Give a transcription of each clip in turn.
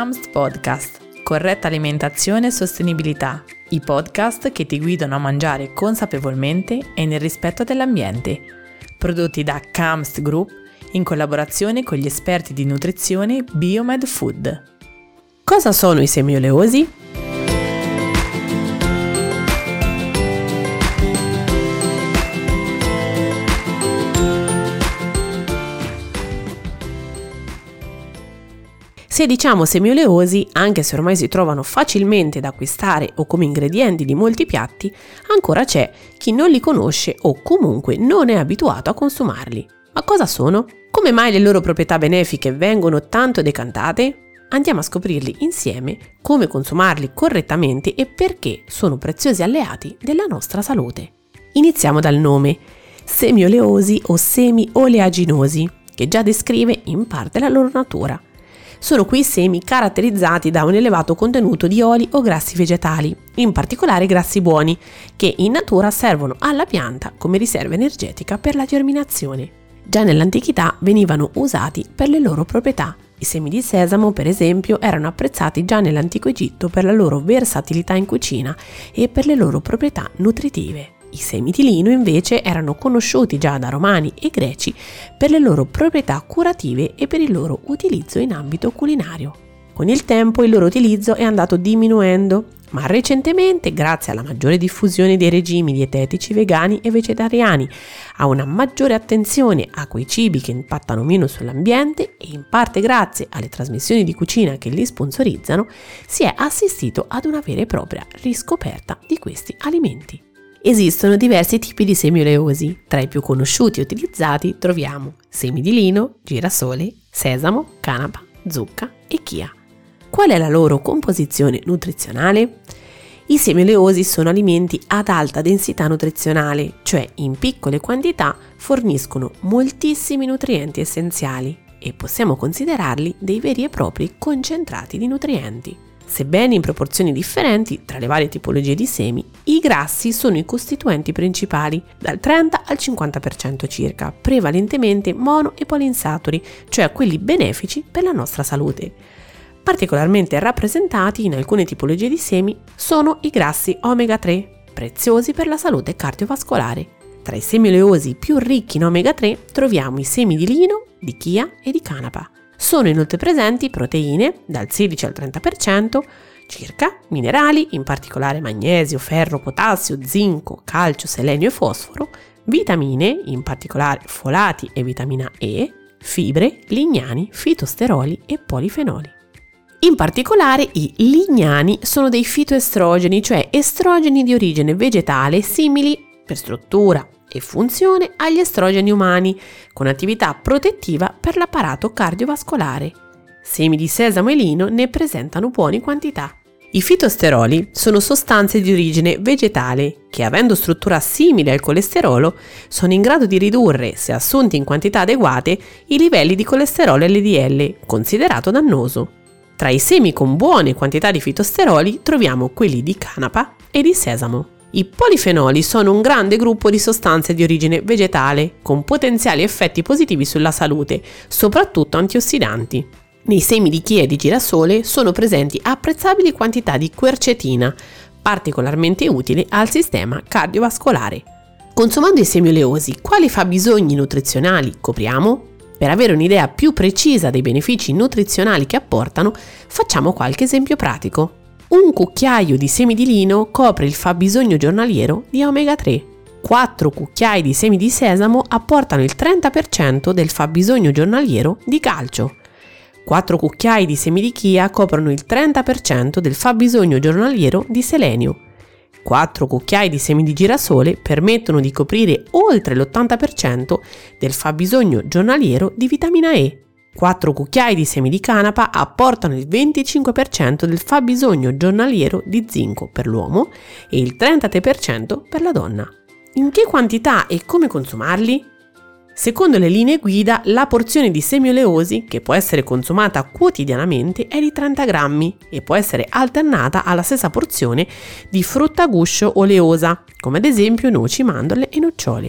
CAMST Podcast, corretta alimentazione e sostenibilità, i podcast che ti guidano a mangiare consapevolmente e nel rispetto dell'ambiente, prodotti da CAMST Group in collaborazione con gli esperti di nutrizione Biomed Food. Cosa sono i semi oleosi? Se diciamo semi oleosi, anche se ormai si trovano facilmente da acquistare o come ingredienti di molti piatti, ancora c'è chi non li conosce o comunque non è abituato a consumarli. Ma cosa sono? Come mai le loro proprietà benefiche vengono tanto decantate? Andiamo a scoprirli insieme, come consumarli correttamente e perché sono preziosi alleati della nostra salute. Iniziamo dal nome, semi oleosi o semi oleaginosi, che già descrive in parte la loro natura. Sono quei semi caratterizzati da un elevato contenuto di oli o grassi vegetali, in particolare grassi buoni, che in natura servono alla pianta come riserva energetica per la germinazione. Già nell'antichità venivano usati per le loro proprietà. I semi di sesamo, per esempio, erano apprezzati già nell'antico Egitto per la loro versatilità in cucina e per le loro proprietà nutritive. I semi di lino invece erano conosciuti già da romani e greci per le loro proprietà curative e per il loro utilizzo in ambito culinario. Con il tempo il loro utilizzo è andato diminuendo, ma recentemente, grazie alla maggiore diffusione dei regimi dietetici vegani e vegetariani, a una maggiore attenzione a quei cibi che impattano meno sull'ambiente e in parte grazie alle trasmissioni di cucina che li sponsorizzano, si è assistito ad una vera e propria riscoperta di questi alimenti. Esistono diversi tipi di semi oleosi. Tra i più conosciuti e utilizzati troviamo semi di lino, girasole, sesamo, canapa, zucca e chia. Qual è la loro composizione nutrizionale? I semi oleosi sono alimenti ad alta densità nutrizionale, cioè in piccole quantità forniscono moltissimi nutrienti essenziali e possiamo considerarli dei veri e propri concentrati di nutrienti. Sebbene in proporzioni differenti tra le varie tipologie di semi, i grassi sono i costituenti principali, dal 30 al 50% circa, prevalentemente mono e poliinsaturi, cioè quelli benefici per la nostra salute. Particolarmente rappresentati in alcune tipologie di semi sono i grassi omega 3, preziosi per la salute cardiovascolare. Tra i semi oleosi più ricchi in omega 3 troviamo i semi di lino, di chia e di canapa. Sono inoltre presenti proteine, dal 16 al 30% circa, minerali, in particolare magnesio, ferro, potassio, zinco, calcio, selenio e fosforo, vitamine, in particolare folati e vitamina E, fibre, lignani, fitosteroli e polifenoli. In particolare i lignani sono dei fitoestrogeni, cioè estrogeni di origine vegetale simili per struttura e funzione agli estrogeni umani, con attività protettiva per l'apparato cardiovascolare. Semi di sesamo e lino ne presentano buone quantità. I fitosteroli sono sostanze di origine vegetale che, avendo struttura simile al colesterolo, sono in grado di ridurre, se assunti in quantità adeguate, i livelli di colesterolo LDL, considerato dannoso. Tra i semi con buone quantità di fitosteroli troviamo quelli di canapa e di sesamo. I polifenoli sono un grande gruppo di sostanze di origine vegetale, con potenziali effetti positivi sulla salute, soprattutto antiossidanti. Nei semi di chia e di girasole sono presenti apprezzabili quantità di quercetina, particolarmente utile al sistema cardiovascolare. Consumando i semi oleosi, quali fabbisogni nutrizionali copriamo? Per avere un'idea più precisa dei benefici nutrizionali che apportano, facciamo qualche esempio pratico. Un cucchiaio di semi di lino copre il fabbisogno giornaliero di omega 3. 4 cucchiai di semi di sesamo apportano il 30% del fabbisogno giornaliero di calcio. 4 cucchiai di semi di chia coprono il 30% del fabbisogno giornaliero di selenio. 4 cucchiai di semi di girasole permettono di coprire oltre l'80% del fabbisogno giornaliero di vitamina E. 4 cucchiai di semi di canapa apportano il 25% del fabbisogno giornaliero di zinco per l'uomo e il 33% per la donna. In che quantità e come consumarli? Secondo le linee guida, la porzione di semi oleosi, che può essere consumata quotidianamente, è di 30 grammi e può essere alternata alla stessa porzione di frutta a guscio oleosa, come ad esempio noci, mandorle e nocciole.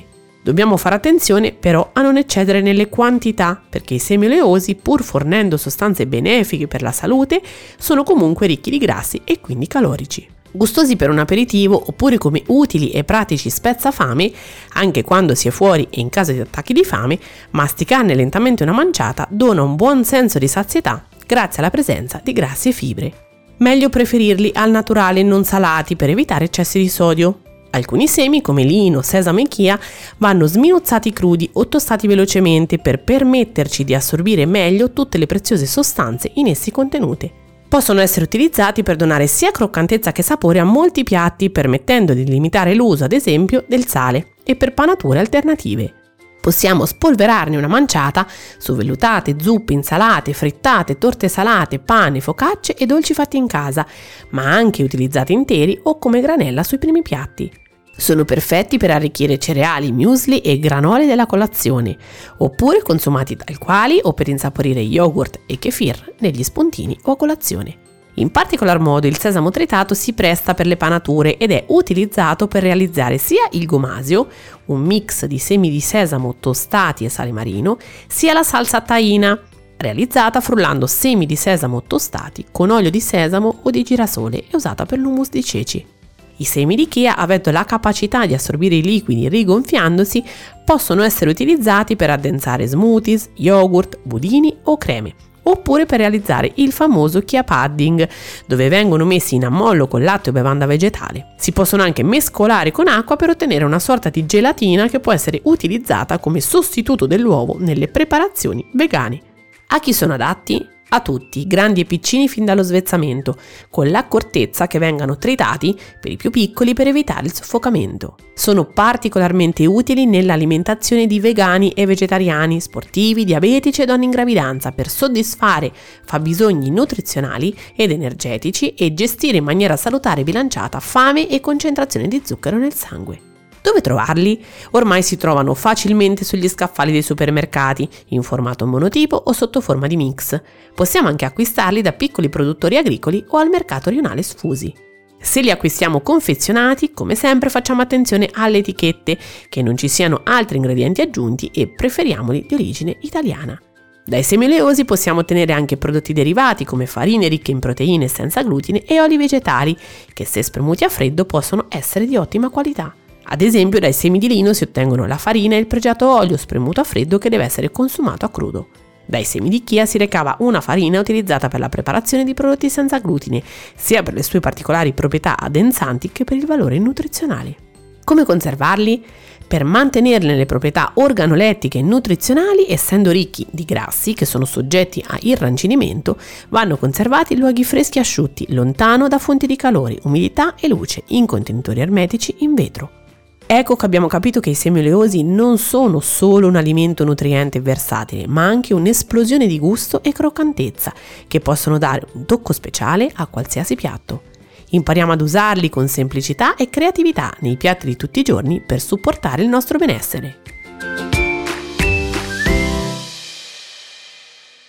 Dobbiamo fare attenzione però a non eccedere nelle quantità, perché i semi oleosi, pur fornendo sostanze benefiche per la salute, sono comunque ricchi di grassi e quindi calorici. Gustosi per un aperitivo oppure come utili e pratici spezzafame, anche quando si è fuori e in caso di attacchi di fame, masticarne lentamente una manciata dona un buon senso di sazietà grazie alla presenza di grassi e fibre. Meglio preferirli al naturale non salati per evitare eccessi di sodio. Alcuni semi come lino, sesamo e chia vanno sminuzzati crudi o tostati velocemente per permetterci di assorbire meglio tutte le preziose sostanze in essi contenute. Possono essere utilizzati per donare sia croccantezza che sapore a molti piatti, permettendo di limitare l'uso, ad esempio, del sale e per panature alternative. Possiamo spolverarne una manciata su vellutate, zuppe, insalate, frittate, torte salate, pane, focacce e dolci fatti in casa, ma anche utilizzati interi o come granella sui primi piatti. Sono perfetti per arricchire cereali, muesli e granole della colazione, oppure consumati tal quali o per insaporire yogurt e kefir negli spuntini o a colazione. In particolar modo il sesamo tritato si presta per le panature ed è utilizzato per realizzare sia il gomasio, un mix di semi di sesamo tostati e sale marino, sia la salsa tahina, realizzata frullando semi di sesamo tostati con olio di sesamo o di girasole e usata per l'hummus di ceci. I semi di chia, avendo la capacità di assorbire i liquidi rigonfiandosi, possono essere utilizzati per addensare smoothies, yogurt, budini o creme, oppure per realizzare il famoso chia pudding, dove vengono messi in ammollo con latte o bevanda vegetale. Si possono anche mescolare con acqua per ottenere una sorta di gelatina che può essere utilizzata come sostituto dell'uovo nelle preparazioni vegane. A chi sono adatti? A tutti, grandi e piccini fin dallo svezzamento, con l'accortezza che vengano tritati per i più piccoli per evitare il soffocamento. Sono particolarmente utili nell'alimentazione di vegani e vegetariani, sportivi, diabetici e donne in gravidanza per soddisfare fabbisogni nutrizionali ed energetici e gestire in maniera salutare e bilanciata fame e concentrazione di zucchero nel sangue. Dove trovarli? Ormai si trovano facilmente sugli scaffali dei supermercati, in formato monotipo o sotto forma di mix. Possiamo anche acquistarli da piccoli produttori agricoli o al mercato rionale Sfusi. Se li acquistiamo confezionati, come sempre facciamo attenzione alle etichette, che non ci siano altri ingredienti aggiunti e preferiamoli di origine italiana. Dai semi oleosi possiamo ottenere anche prodotti derivati come farine ricche in proteine senza glutine e oli vegetali, che se spremuti a freddo possono essere di ottima qualità. Ad esempio, dai semi di lino si ottengono la farina e il pregiato olio spremuto a freddo che deve essere consumato a crudo. Dai semi di chia si ricava una farina utilizzata per la preparazione di prodotti senza glutine, sia per le sue particolari proprietà addensanti che per il valore nutrizionale. Come conservarli? Per mantenerne le proprietà organolettiche e nutrizionali, essendo ricchi di grassi che sono soggetti a irrancidimento, vanno conservati in luoghi freschi e asciutti, lontano da fonti di calore, umidità e luce, in contenitori ermetici in vetro. Ecco che abbiamo capito che i semi oleosi non sono solo un alimento nutriente e versatile, ma anche un'esplosione di gusto e croccantezza che possono dare un tocco speciale a qualsiasi piatto. Impariamo ad usarli con semplicità e creatività nei piatti di tutti i giorni per supportare il nostro benessere.